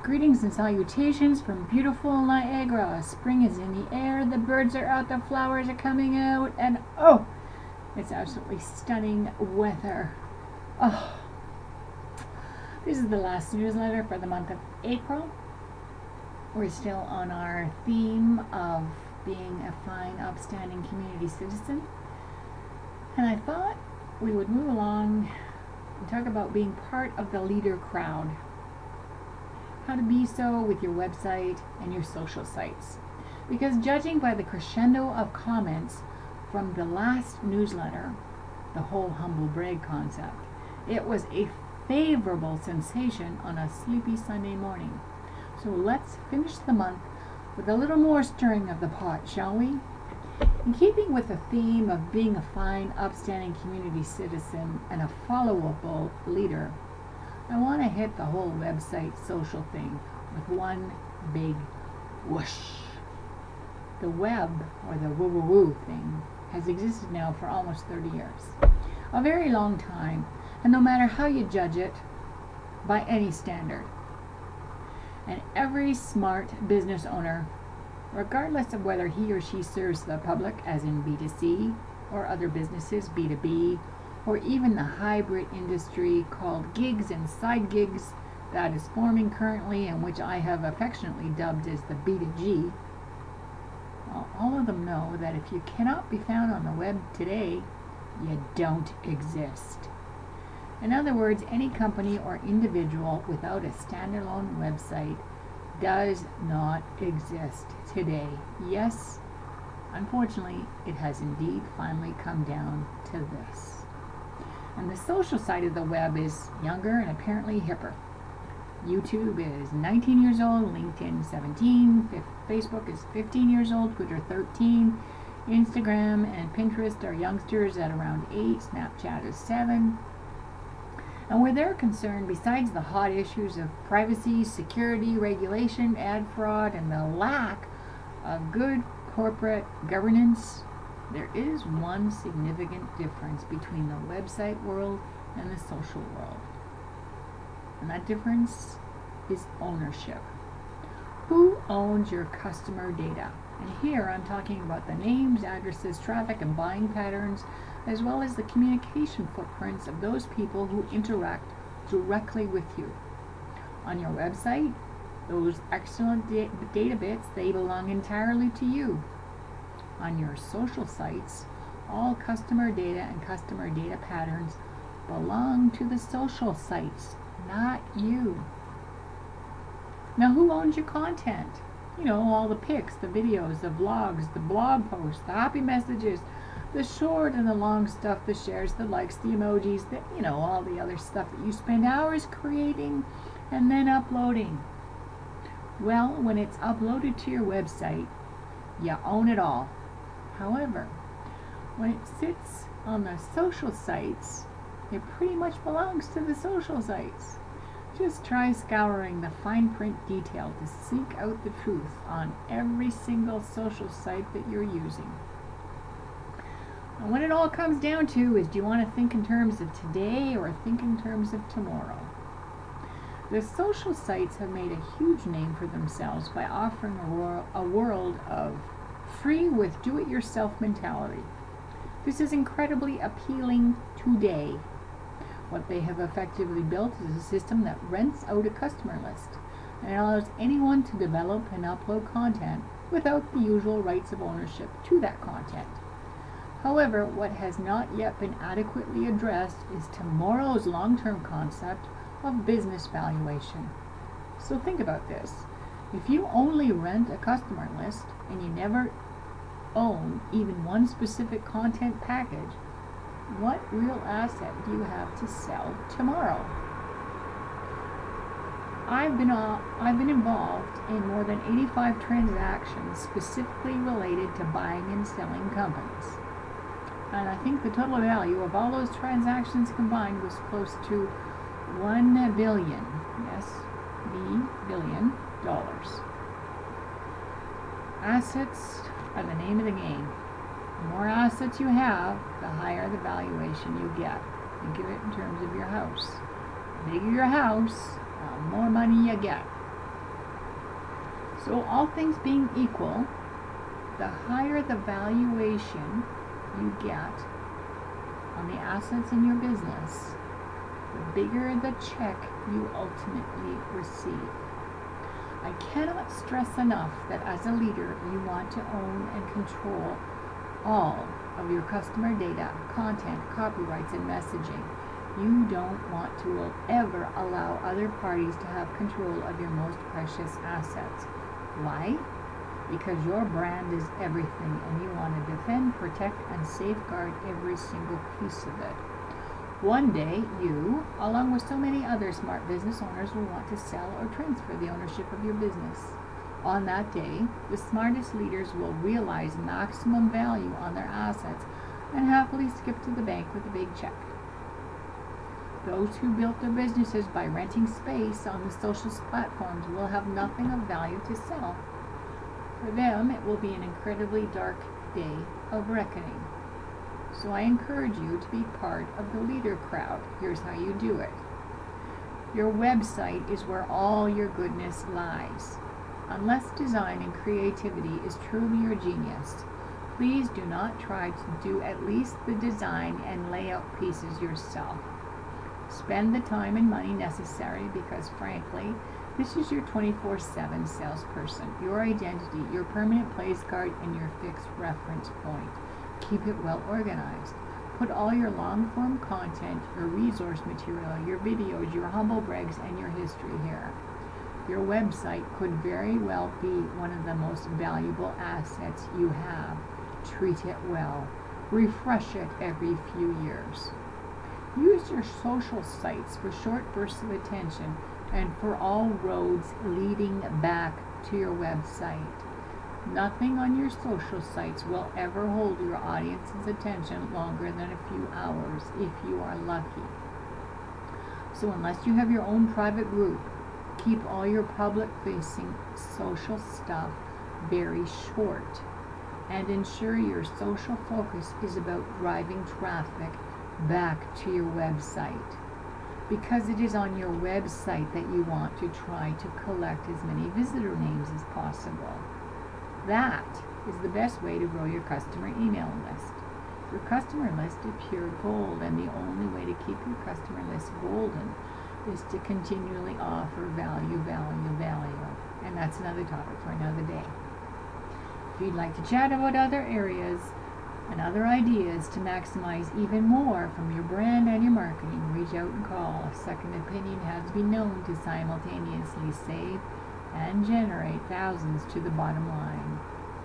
Greetings and salutations from beautiful Niagara. Spring is in the air, the birds are out, the flowers are coming out, and oh, it's absolutely stunning weather. Oh, this is the last newsletter for the month of April. We're still on our theme of being a fine, upstanding community citizen. And I thought we would move along and talk about being part of the leader crowd. How to be so with your website and your social sites. Because judging by the crescendo of comments from the last newsletter, the whole humble brag concept, it was a favorable sensation on a sleepy Sunday morning. So let's finish the month with a little more stirring of the pot, shall we? In keeping with the theme of being a fine, upstanding community citizen and a followable leader, I want to hit the whole website social thing with one big whoosh. The web, or the woo-woo-woo thing, has existed now for almost 30 years. A very long time, and no matter how you judge it, by any standard. And every smart business owner, regardless of whether he or she serves the public, as in B2C, or other businesses, B2B, or even the hybrid industry called gigs and side gigs that is forming currently and which I have affectionately dubbed as the B2G, well, all of them know that if you cannot be found on the web today, you don't exist. In other words, any company or individual without a standalone website does not exist today. Yes, unfortunately, it has indeed finally come down to this. And the social side of the web is younger and apparently hipper. YouTube is 19 years old, LinkedIn 17, Facebook is 15 years old, Twitter 13, Instagram and Pinterest are youngsters at around 8, Snapchat is 7. And where they're concerned, besides the hot issues of privacy, security, regulation, ad fraud, and the lack of good corporate governance, there is one significant difference between the website world and the social world. And that difference is ownership. Who owns your customer data? And here I'm talking about the names, addresses, traffic, and buying patterns, as well as the communication footprints of those people who interact directly with you. On your website, those excellent data bits, they belong entirely to you. On your social sites, all customer data and customer data patterns belong to the social sites, not you. Now, who owns your content? You know, all the pics, the videos, the vlogs, the blog posts, the happy messages, the short and the long stuff, the shares, the likes, the emojis, all the other stuff that you spend hours creating and then uploading. Well, when it's uploaded to your website, you own it all. However, when it sits on the social sites, it pretty much belongs to the social sites. Just try scouring the fine print detail to seek out the truth on every single social site that you're using. And what it all comes down to is, do you want to think in terms of today or think in terms of tomorrow? The social sites have made a huge name for themselves by offering a world of free with do-it-yourself mentality. This is incredibly appealing today. What they have effectively built is a system that rents out a customer list and allows anyone to develop and upload content without the usual rights of ownership to that content. However, what has not yet been adequately addressed is tomorrow's long-term concept of business valuation. So think about this. If you only rent a customer list and you never own even one specific content package, what real asset do you have to sell tomorrow? I've been involved in more than 85 transactions specifically related to buying and selling companies. And I think the total value of all those transactions combined was close to $1 billion. Yes, billion dollars. Assets are the name of the game. The more assets you have, the higher the valuation you get. Think of it in terms of your house. The bigger your house, the more money you get. So all things being equal, the higher the valuation you get on the assets in your business, the bigger the check you ultimately receive. I cannot stress enough that as a leader, you want to own and control all of your customer data, content, copyrights, and messaging. You don't want to ever allow other parties to have control of your most precious assets. Why? Because your brand is everything and you want to defend, protect, and safeguard every single piece of it. One day, you, along with so many other smart business owners, will want to sell or transfer the ownership of your business. On that day, the smartest leaders will realize maximum value on their assets and happily skip to the bank with a big check. Those who built their businesses by renting space on the social platforms will have nothing of value to sell. For them, it will be an incredibly dark day of reckoning. So I encourage you to be part of the leader crowd. Here's how you do it. Your website is where all your goodness lies. Unless design and creativity is truly your genius, please do not try to do at least the design and layout pieces yourself. Spend the time and money necessary because, frankly, this is your 24/7 salesperson, your identity, your permanent place card, and your fixed reference point. Keep it well organized. Put all your long-form content, your resource material, your videos, your humble brags, and your history here. Your website could very well be one of the most valuable assets you have. Treat it well. Refresh it every few years. Use your social sites for short bursts of attention and for all roads leading back to your website. Nothing on your social sites will ever hold your audience's attention longer than a few hours if you are lucky. So unless you have your own private group, keep all your public-facing social stuff very short and ensure your social focus is about driving traffic back to your website, because it is on your website that you want to try to collect as many visitor names as possible. That is the best way to grow your customer email list. Your customer list is pure gold, and the only way to keep your customer list golden is to continually offer value. And that's another topic for another day. If you'd like to chat about other areas and other ideas to maximize even more from your brand and your marketing, reach out and call. A second opinion has been known to simultaneously save and generate thousands to the bottom line.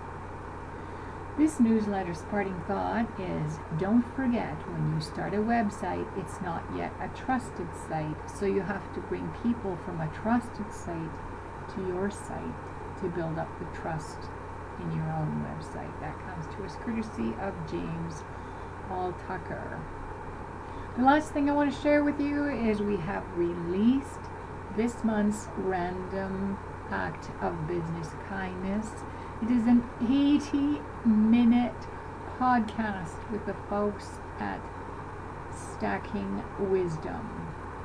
This newsletter's parting thought is, don't forget, when you start a website, it's not yet a trusted site, so you have to bring people from a trusted site to your site to build up the trust in your own website. That comes to us courtesy of James Paul Tucker. The last thing I want to share with you is we have released this month's Random Act of Business Kindness. It is an 80-minute podcast with the folks at Stacking Wisdom.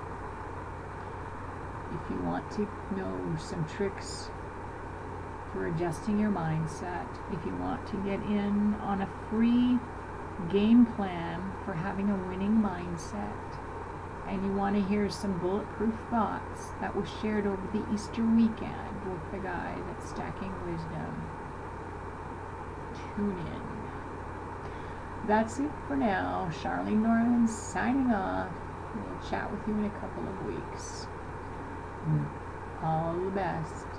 If you want to know some tricks for adjusting your mindset, if you want to get in on a free game plan for having a winning mindset, and you want to hear some bulletproof thoughts that was shared over the Easter weekend with the guys at Stacking Wisdom, tune in. That's it for now. Charlene Norland signing off. We'll chat with you in a couple of weeks. All the best.